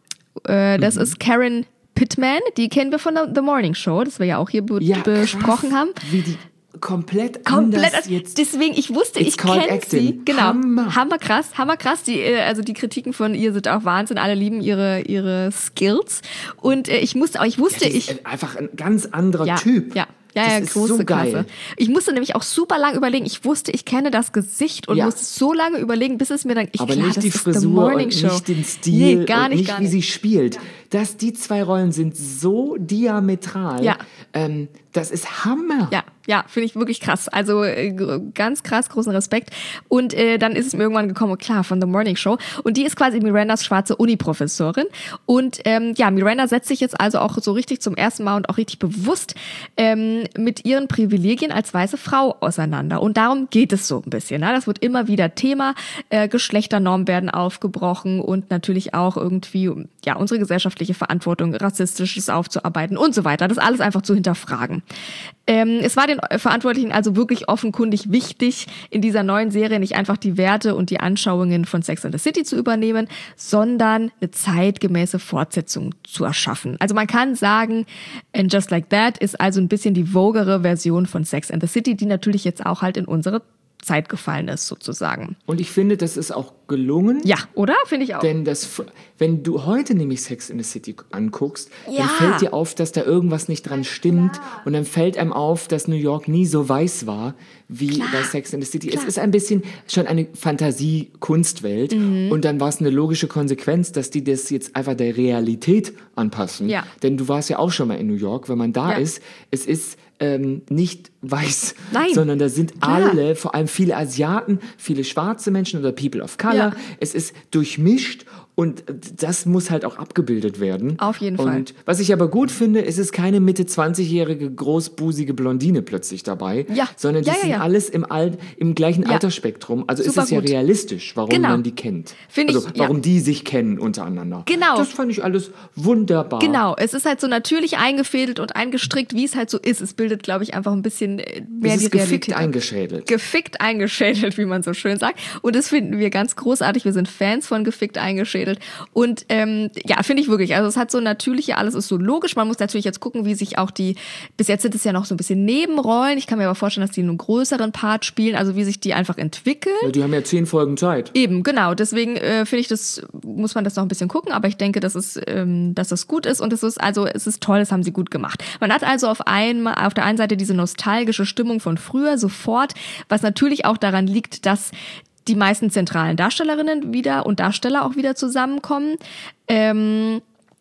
äh, das mhm. ist Karen Pittman, die kennen wir von The Morning Show, das wir ja auch hier be- ja, besprochen krass, haben. Wie die komplett, komplett anders jetzt. Deswegen, ich wusste, ich kenne sie. Genau. Hammer. Hammer krass, hammer krass. Die, also die Kritiken von ihr sind auch Wahnsinn. Alle lieben ihre, ihre Skills. Und äh, ich musste, aber ich wusste, ja, ich. Einfach ein ganz anderer ja, Typ. Ja. Ja, das ja, ist große so geil. Klasse. Ich musste nämlich auch super lang überlegen. Ich wusste, ich kenne das Gesicht und ja. musste so lange überlegen, bis es mir dann... Ich, Aber klar, nicht das die ist Frisur The Morning und Show. nicht den Stil nee, gar und nicht, nicht, gar wie nicht. sie spielt. Dass die zwei Rollen sind so diametral. Ja. Ähm, das ist Hammer. Ja, ja, finde ich wirklich krass. Also äh, ganz krass, großen Respekt. Und äh, dann ist es mir irgendwann gekommen, klar, von The Morning Show. Und die ist quasi Mirandas schwarze Uni-Professorin. Und ähm, ja, Miranda setzt sich jetzt also auch so richtig zum ersten Mal und auch richtig bewusst ähm, mit ihren Privilegien als weiße Frau auseinander. Und darum geht es so ein bisschen. Ne? Das wird immer wieder Thema. Äh, Geschlechternormen werden aufgebrochen und natürlich auch irgendwie ja unsere gesellschaftliche Verantwortung, Rassistisches aufzuarbeiten und so weiter. Das alles einfach zu hinterfragen. Ähm, es war den Verantwortlichen also wirklich offenkundig wichtig, in dieser neuen Serie nicht einfach die Werte und die Anschauungen von Sex and the City zu übernehmen, sondern eine zeitgemäße Fortsetzung zu erschaffen. Also man kann sagen, And Just Like That ist also ein bisschen die vogere Version von Sex and the City, die natürlich jetzt auch halt in unsere Zeit gefallen ist, sozusagen. Und ich finde, das ist auch gelungen. Ja, oder? Finde ich auch. Denn das, wenn du heute nämlich Sex in the City anguckst, ja. dann fällt dir auf, dass da irgendwas nicht dran stimmt. Klar. Und dann fällt einem auf, dass New York nie so weiß war, wie Klar. bei Sex in the City. Klar. Es ist ein bisschen schon eine Fantasie-Kunstwelt. Mhm. Und dann war es eine logische Konsequenz, dass die das jetzt einfach der Realität anpassen. Ja. Denn du warst ja auch schon mal in New York, wenn man da ja. ist. Es ist ähm, nicht weiß, Nein. sondern da sind Klar. alle, vor allem viele Asiaten, viele schwarze Menschen oder People of Color. Ja. Es ist durchmischt und das muss halt auch abgebildet werden. Auf jeden und Fall. Und was ich aber gut finde, ist es keine Mitte zwanzigjährige großbusige Blondine plötzlich dabei, ja. sondern die ja, ja, sind ja. alles im, Al- im gleichen ja. Altersspektrum. Also Super ist es ja gut. realistisch, warum genau. man die kennt. Find also ich, warum ja. die sich kennen untereinander. Genau. Das fand ich alles wunderbar. Genau, es ist halt so natürlich eingefädelt und eingestrickt, wie es halt so ist. Es bildet, glaube ich, einfach ein bisschen mehr es ist die gefickt Realität. eingeschädelt. Gefickt eingeschädelt, wie man so schön sagt. Und das finden wir ganz großartig. Wir sind Fans von gefickt eingeschädelt. Und ähm, ja, finde ich wirklich. Also es hat so natürliche, alles ist so logisch. Man muss natürlich jetzt gucken, wie sich auch die, bis jetzt sind es ja noch so ein bisschen Nebenrollen. Ich kann mir aber vorstellen, dass die einen größeren Part spielen, also wie sich die einfach entwickeln. Ja, die haben ja zehn Folgen Zeit. Eben, genau. Deswegen äh, finde ich, das muss man das noch ein bisschen gucken. Aber ich denke, dass es, ähm, dass das gut ist. Und es ist also, es ist toll, das haben sie gut gemacht. Man hat also auf, ein, auf der einen Seite diese nostalgische Stimmung von früher sofort, was natürlich auch daran liegt, dass die meisten zentralen Darstellerinnen wieder und Darsteller auch wieder zusammenkommen. Ähm,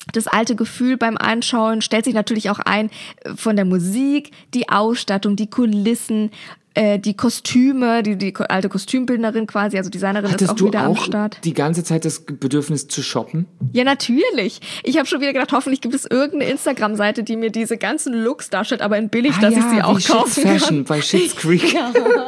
das alte Gefühl beim Anschauen, stellt sich natürlich auch ein von der Musik, die Ausstattung, die Kulissen, äh, die Kostüme, die, die alte Kostümbildnerin quasi, also Designerin Hattest ist auch du wieder auch am Start. die ganze Zeit das Bedürfnis zu shoppen? Ja, natürlich. Ich habe schon wieder gedacht, hoffentlich gibt es irgendeine Instagram-Seite, die mir diese ganzen Looks darstellt, aber in billig, Ah, dass ja, ich sie auch wie kaufen Schitt's Fashion kann. bei Schitt's Creek. Ja.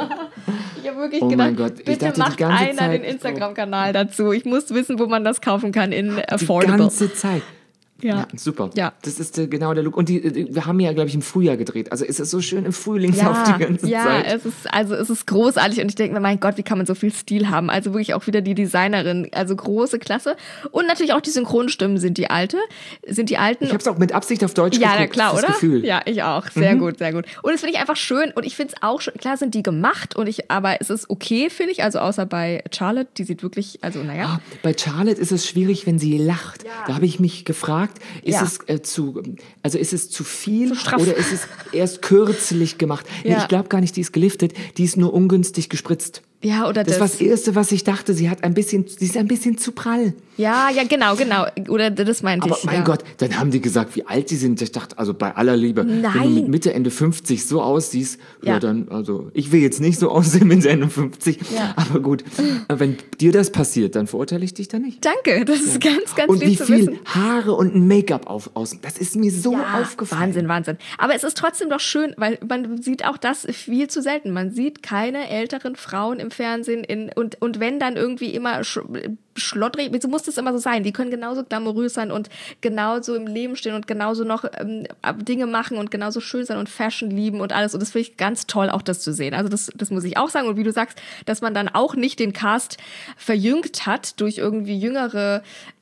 Ich habe wirklich Oh gedacht, mein Gott, ich bitte dachte die macht ganze einer Zeit- den Instagram-Kanal dazu. Ich muss wissen, wo man das kaufen kann in Die Affordable. ganze Zeit. Ja. Ja, super. Ja. Das ist äh, genau der Look. Und die, die, wir haben ja, glaube ich, im Frühjahr gedreht. Also ist es so schön im Frühling Ja, auf die ganze ja, Zeit. es ist, also es ist großartig und ich denke mir, mein Gott, wie kann man so viel Stil haben? Also wirklich auch wieder die Designerin, also große Klasse. Und natürlich auch die Synchronstimmen sind die alte, sind die alten. Ich habe es auch mit Absicht auf Deutsch Ja, geguckt. na klar, das oder? Gefühl. Ja, ich auch. Sehr gut, sehr gut. Und das finde ich einfach schön und ich finde es auch schön. Klar sind die gemacht und ich, aber es ist okay, finde ich. Also außer bei Charlotte, die sieht wirklich, also naja. Ah, bei Charlotte ist es schwierig, wenn sie lacht. Da habe ich mich gefragt, ist Ja. es äh, zu, also ist es zu viel straff. oder ist es erst kürzlich gemacht? Nee, Ja. ich glaube gar nicht, die ist geliftet, die ist nur ungünstig gespritzt. Ja, oder Das das. war das Erste, was ich dachte. Sie hat ein bisschen, sie ist ein bisschen zu prall. Ja, ja, genau, genau. Oder das meinte Aber ich. mein ja. Gott, dann haben die gesagt, wie alt die sind. Ich dachte, also bei aller Liebe, wenn du Nein. mit Mitte, Ende fünfzig so aussiehst, ja. Ja. dann, also ich will jetzt nicht so aussehen mit Ende fünfzig, Ja. aber gut, wenn dir das passiert, dann verurteile ich dich da nicht. Danke, das ist ganz, ganz Und lieb wie zu viel wissen. Haare und ein Make-up auf außen, das ist mir so Ja, aufgefallen. Wahnsinn, Wahnsinn. Aber es ist trotzdem doch schön, weil man sieht auch das viel zu selten. Man sieht keine älteren Frauen im Fernsehen in, und, und wenn dann irgendwie immer sch schlottrig, wieso muss das immer so sein? Die können genauso glamourös sein und genauso im Leben stehen und genauso noch ähm, Dinge machen und genauso schön sein und Fashion lieben und alles. Und das finde ich ganz toll, auch das zu sehen. Also das, das muss ich auch sagen. Und wie du sagst, dass man dann auch nicht den Cast verjüngt hat durch irgendwie jüngere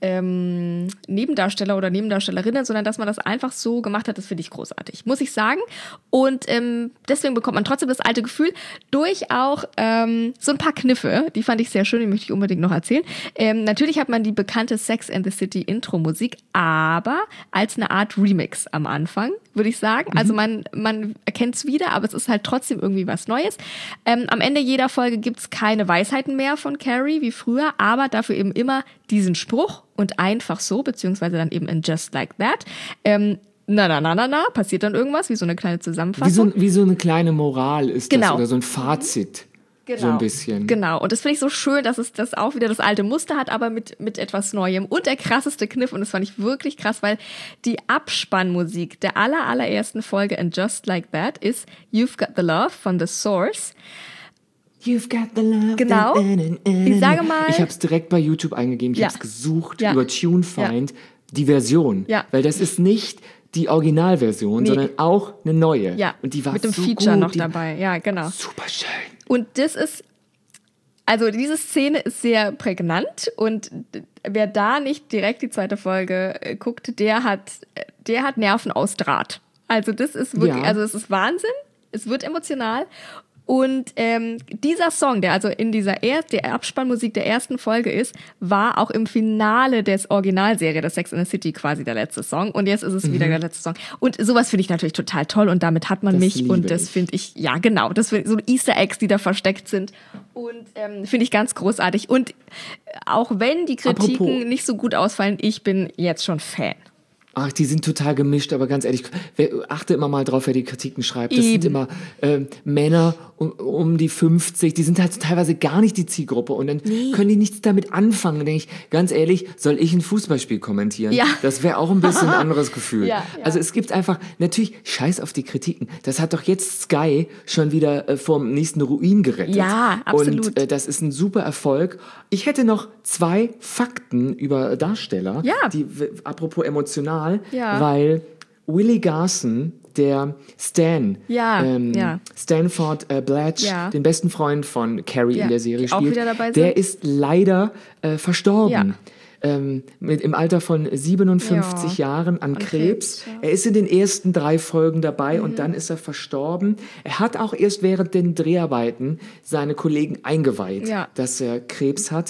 ähm, Nebendarsteller oder Nebendarstellerinnen, sondern dass man das einfach so gemacht hat, das finde ich großartig, muss ich sagen. Und ähm, deswegen bekommt man trotzdem das alte Gefühl durch auch ähm, so ein paar Kniffe, die fand ich sehr schön, die möchte ich unbedingt noch erzählen. Ähm, natürlich hat man die bekannte Sex and the City Intro-Musik, aber als eine Art Remix am Anfang, würde ich sagen. Mhm. Also man, man erkennt es wieder, aber es ist halt trotzdem irgendwie was Neues. Ähm, am Ende jeder Folge gibt es keine Weisheiten mehr von Carrie wie früher, aber dafür eben immer diesen Spruch und einfach so, beziehungsweise dann eben in Just Like That. Ähm, na, na, na, na, na, passiert dann irgendwas, wie so eine kleine Zusammenfassung. Wie so, wie so eine kleine Moral ist das Genau. oder so ein Fazit. Genau. So ein bisschen. Genau. Und das finde ich so schön, dass es das auch wieder das alte Muster hat, aber mit, mit etwas Neuem. Und der krasseste Kniff, und das fand ich wirklich krass, weil die Abspannmusik der aller, allerersten Folge in Just Like That ist You've Got the Love von The Source. You've got the love. Genau. Ich sage mal- Ich habe es direkt bei YouTube eingegeben. Ich Ja. habe es gesucht Ja. über TuneFind. Die Version. Ja. Weil das ist nicht die Originalversion, Nee. sondern auch eine neue. Ja, Und die war mit dem so Feature gut. noch die, dabei. Ja, genau. Super schön. Und das ist, also diese Szene ist sehr prägnant und wer da nicht direkt die zweite Folge äh, guckt, der hat, der hat Nerven aus Draht. Also das ist wirklich, Ja. also es ist Wahnsinn, es wird emotional. Und ähm, dieser Song, der also in dieser er der Abspannmusik der ersten Folge ist, war auch im Finale des Originalserie, der Sex and the City, quasi der letzte Song. Und jetzt ist es wieder der letzte Song. Und sowas finde ich natürlich total toll und damit hat man Das mich liebe und das ich. finde ich, ja genau, das find, so Easter Eggs, die da versteckt sind und ähm, finde ich ganz großartig. Und äh, auch wenn die Kritiken Apropos- nicht so gut ausfallen, ich bin jetzt schon Fan. Ach, die sind total gemischt, aber ganz ehrlich, wer, achte immer mal drauf, wer die Kritiken schreibt. Das sind Eben. immer ähm, Männer um, um die fünfzig, die sind halt teilweise gar nicht die Zielgruppe und dann können die nichts damit anfangen. Dann denke ich, ganz ehrlich, soll ich ein Fußballspiel kommentieren? Ja. Das wäre auch ein bisschen ein anderes Gefühl. Ja, ja. Also es gibt einfach, natürlich, scheiß auf die Kritiken. Das hat doch jetzt Sky schon wieder äh, vom nächsten Ruin gerettet. Ja, absolut. Und äh, das ist ein super Erfolg. Ich hätte noch zwei Fakten über Darsteller, Ja. die, w- apropos emotional, Ja. weil Willie Garson, der Stan, Ja, ähm, ja. Stanford äh, Blatch, Ja. den besten Freund von Carrie Ja, in der Serie die auch spielt, wieder dabei sind. der ist leider äh, verstorben. Ja. Ähm, mit, im Alter von siebenundfünfzig Ja. Jahren an, An Krebs. Krebs, ja. Er ist in den ersten drei Folgen dabei Mhm. und dann ist er verstorben. Er hat auch erst während den Dreharbeiten seine Kollegen eingeweiht, Ja. dass er Krebs hat.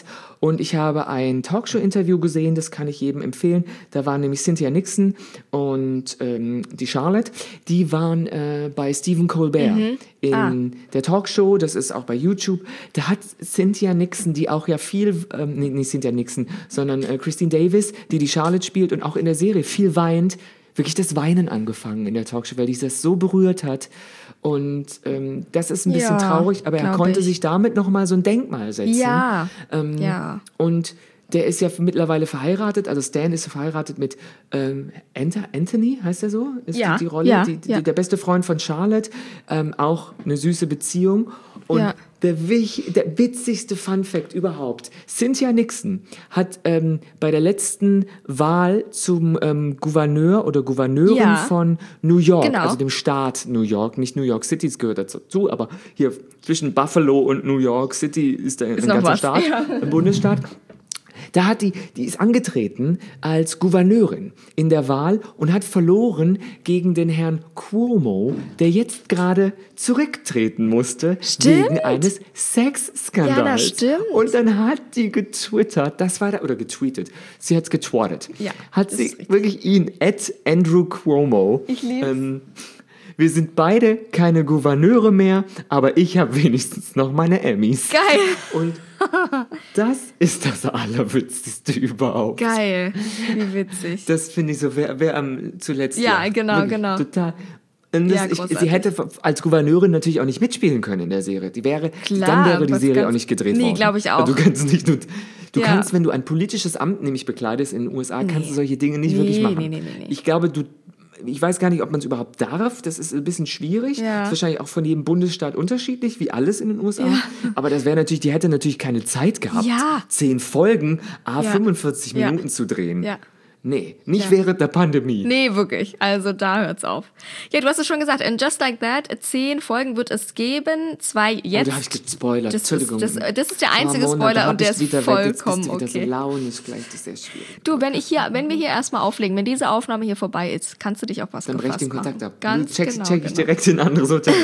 Und ich habe ein Talkshow-Interview gesehen, das kann ich jedem empfehlen. Da waren nämlich Cynthia Nixon und ähm, die Charlotte. Die waren äh, bei Stephen Colbert Mhm. in Ah. der Talkshow. Das ist auch bei YouTube. Da hat Cynthia Nixon, die auch ja viel, ähm, nee, nicht Cynthia Nixon, sondern äh, Christine Davis, die die Charlotte spielt und auch in der Serie viel weint, wirklich das Weinen angefangen in der Talkshow, weil die das so berührt hat. Und ähm, das ist ein bisschen Ja, traurig, aber er glaub konnte ich. sich damit nochmal so ein Denkmal setzen. Ja, Ähm, ja. Und der ist ja mittlerweile verheiratet, also Stan ist verheiratet mit ähm, Anta- Anthony, heißt er so? Ist Ja, die, die Rolle? ja, die, die, ja. Der beste Freund von Charlotte, ähm, auch eine süße Beziehung. Und Ja. der, wich, der witzigste Funfact überhaupt, Cynthia Nixon hat ähm, bei der letzten Wahl zum ähm, Gouverneur oder Gouverneurin Ja. von New York, Genau. also dem Staat New York, nicht New York City, es gehört dazu, aber hier zwischen Buffalo und New York City ist da ein noch ganzer was, Staat, ja. ein Bundesstaat. Da hat die, die ist angetreten als Gouverneurin in der Wahl und hat verloren gegen den Herrn Cuomo, der jetzt gerade zurücktreten musste Stimmt. wegen eines Sexskandals. Ja, das stimmt. Und dann hat die getwittert, das war da, oder getweetet, sie hat's getwattet, Ja, hat das sie ist richtig. wirklich ihn, at Andrew Cuomo, Ich lieb's. ähm, wir sind beide keine Gouverneure mehr, aber ich habe wenigstens noch meine Emmys. Geil. Und das ist das Allerwitzigste überhaupt. Geil. Wie witzig. Das finde ich so, wer, wer am zuletzt Ja, lacht. genau, Wirklich genau. Total. Und das, Ja, ich, großartig. sie hätte als Gouverneurin natürlich auch nicht mitspielen können in der Serie. Die wäre, Klar, dann wäre die was Serie ganz- auch nicht gedreht Nee, worden. glaub ich auch. Du kannst nicht nur, du Ja. kannst, wenn du ein politisches Amt nämlich bekleidest in den U S A, kannst du solche Dinge nicht Nee, wirklich machen. nee, nee, nee, nee. Ich glaube, du ich weiß gar nicht, ob man es überhaupt darf. Das ist ein bisschen schwierig. Ja. Das ist wahrscheinlich auch von jedem Bundesstaat unterschiedlich, wie alles in den U S A. Ja. Aber das wäre natürlich, die hätte natürlich keine Zeit gehabt, Ja. zehn Folgen, a Ja. fünfundvierzig Ja. Minuten zu drehen. Ja. Nee, nicht Ja. während der Pandemie. Nee, wirklich. Also da hört's auf. Ja, du hast es schon gesagt, in Just Like That, zehn Folgen wird es geben, zwei Oh, jetzt. da habe ich gespoilert. Das ist- Entschuldigung. das- das ist der einzige Oh, Mona, Spoiler da hab und der ich ist wieder weg. Jetzt vollkommen bist du wieder okay. so launisch, gleich, das ist sehr schwierig. Du, wenn ich hier, wenn wir hier erstmal auflegen, wenn diese Aufnahme hier vorbei ist, kannst du dich auf was Dann brech gefasst den Kontakt machen. ab. Ganz check, genau, check ich genau. direkt in ein anderes Hotel.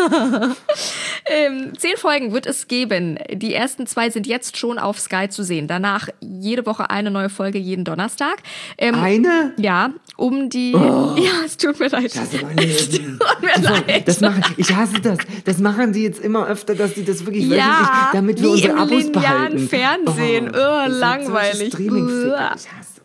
Ähm, zehn Folgen wird es geben. Die ersten zwei sind jetzt schon auf Sky zu sehen. Danach jede Woche eine neue Folge, jeden Donnerstag. Ähm, Eine? Ja, um die... Ja, es tut mir leid. Das ist mein Leben. Tut mir leid. Das machen, ich hasse das. Das machen die jetzt immer öfter, dass die das wirklich Ja, wöchentlich, damit wir wie unsere im Abos linearen behalten. Fernsehen. Oh, das sind langweilig. solche Streaming-Ficker. Uah. Ich hasse.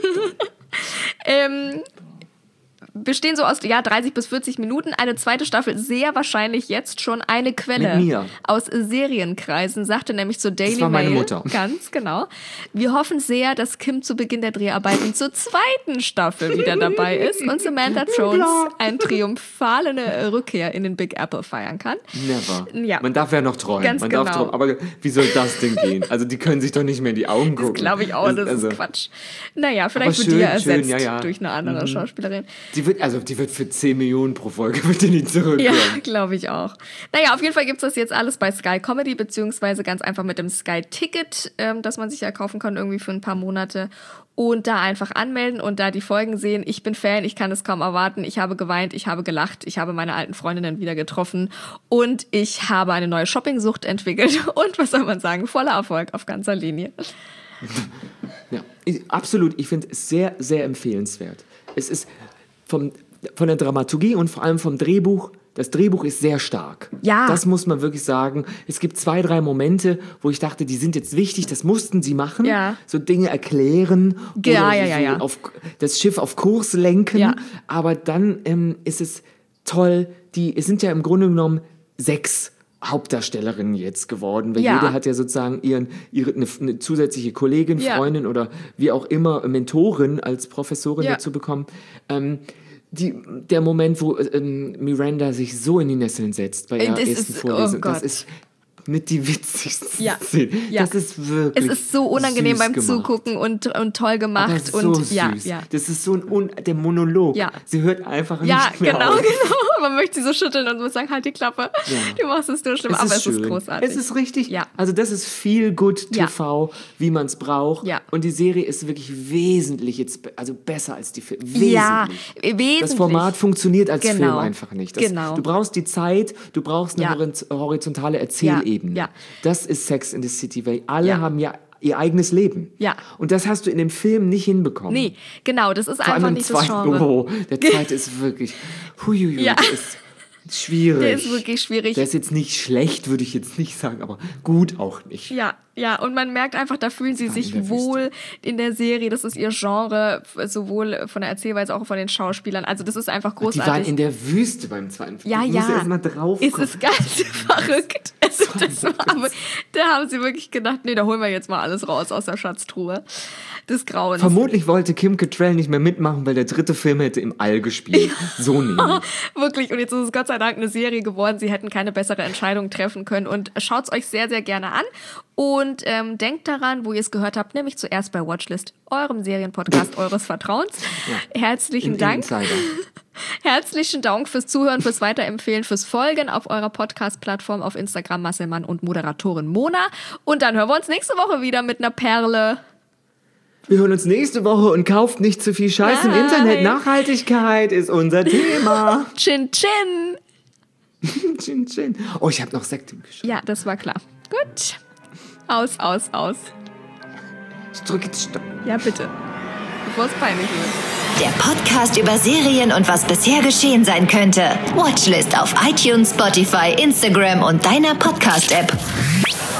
Ähm, bestehen so aus ja, dreißig bis vierzig Minuten. Eine zweite Staffel sehr wahrscheinlich jetzt schon. Eine Quelle Mit mir. aus Serienkreisen sagte nämlich zur Daily war meine Mail. Mutter. Ganz genau. Wir hoffen sehr, dass Kim zu Beginn der Dreharbeiten zur zweiten Staffel wieder dabei ist und Samantha Jones eine triumphale Rückkehr in den Big Apple feiern kann. Never. Ja. Man darf ja noch träumen. Ganz Man genau. darf träumen. Aber wie soll das denn gehen? Also die können sich doch nicht mehr in die Augen Das gucken. glaube ich auch, das also, ist Quatsch. Naja, vielleicht wird schön, die ja schön, ersetzt ja, ja. durch eine andere Schauspielerin. Die wird, also die wird für zehn Millionen pro Folge wird die nicht zurückkommen. Ja, glaube ich auch. Naja, auf jeden Fall gibt's das jetzt alles bei Sky Comedy, beziehungsweise ganz einfach mit dem Sky Ticket, ähm, das man sich ja kaufen kann irgendwie für ein paar Monate. Und da einfach anmelden und da die Folgen sehen. Ich bin Fan, ich kann es kaum erwarten. Ich habe geweint, ich habe gelacht, ich habe meine alten Freundinnen wieder getroffen und ich habe eine neue Shoppingsucht entwickelt. Und was soll man sagen, voller Erfolg auf ganzer Linie. Ja, ich, absolut. Ich finde es sehr, sehr empfehlenswert. Es ist vom, von der Dramaturgie und vor allem vom Drehbuch. Das Drehbuch ist sehr stark. Ja. Das muss man wirklich sagen. Es gibt zwei, drei Momente, wo ich dachte, die sind jetzt wichtig, das mussten sie machen. Ja. So Dinge erklären. Ja, oder ja, so ja, ja. Auf, das Schiff auf Kurs lenken. Ja. Aber dann ähm, ist es toll. Die, es sind ja im Grunde genommen sechs Hauptdarstellerinnen jetzt geworden, weil Ja. jede hat ja sozusagen ihren, ihre, eine, eine zusätzliche Kollegin, Ja. Freundin oder wie auch immer, Mentorin als Professorin Ja. dazu bekommen. Ähm, die, der Moment, wo ähm, Miranda sich so in die Nesseln setzt bei ihrer Das ersten ist- Vorlesung, oh Gott. das ist mit die witzigsten Ja. Szenen. Ja. Das ist wirklich Es ist so unangenehm süß beim gemacht. Zugucken und, und toll Aber gemacht. so und süß. ja, ja. Das ist so ein Un der Monolog. Ja. Sie hört einfach Ja, nicht mehr genau, auf. genau. Man möchte sie so schütteln und muss sagen, halt die Klappe. Ja. Du machst es nur schlimm, Es aber ist es schön. ist großartig. Es ist richtig. Ja. Also das ist viel gut Ja. T V, wie man es braucht. Ja. Und die Serie ist wirklich wesentlich jetzt, be- also besser als die Filme. Wesentlich. Ja, wesentlich. Das Format funktioniert als Genau. Film einfach nicht. Das, Genau. Du brauchst die Zeit, du brauchst eine Ja. horizont- horizontale Erzählebene. Ja, ja. Das ist Sex in the City, weil alle Ja. haben ja ihr eigenes Leben. Ja. Und das hast du in dem Film nicht hinbekommen. Nee, genau, das ist Vor einfach allem nicht im das zweiten, Genre. oh, der zweite ist wirklich, huiuiui, Ja. der ist schwierig. Der ist wirklich schwierig. Der ist jetzt nicht schlecht, würde ich jetzt nicht sagen, aber gut auch nicht. Ja, ja, und man merkt einfach, da fühlen sie in sich der wohl in der Serie. Das ist ihr Genre, sowohl von der Erzählweise als auch von den Schauspielern. Also das ist einfach Die waren großartig. in der Wüste beim zweiten Film. Ja, Ich ja. muss erst mal drauf Es kommen. ist ganz verrückt. Also, das war, aber, da haben sie wirklich gedacht, nee, da holen wir jetzt mal alles raus aus der Schatztruhe des Grauens. Vermutlich wollte Kim Cattrall nicht mehr mitmachen, weil der dritte Film hätte im All gespielt. So nämlich. Wirklich. Und jetzt ist es Gott sei Dank eine Serie geworden. Sie hätten keine bessere Entscheidung treffen können. Und schaut es euch sehr, sehr gerne an. Und ähm, denkt daran, wo ihr es gehört habt, nämlich zuerst bei Watchlist, eurem Serienpodcast eures Vertrauens. Herzlichen In Dank. Insider. Herzlichen Dank fürs Zuhören, fürs Weiterempfehlen, fürs Folgen auf eurer Podcast-Plattform auf Instagram Masselmann und Moderatorin Mona. Und dann hören wir uns nächste Woche wieder mit einer Perle. Wir hören uns nächste Woche und kauft nicht zu viel Scheiß im Nein. Internet. Nachhaltigkeit ist unser Thema. Chin Chin. Chin, chin. Oh, ich habe noch Sekt im Geschirr. Ja, das war klar. Gut. Aus, aus, aus. Ich drücke jetzt Stopp. Ja, bitte. Bevor es peinlich wird. Der Podcast über Serien und was bisher geschehen sein könnte. Watchlist auf iTunes, Spotify, Instagram und deiner Podcast-App.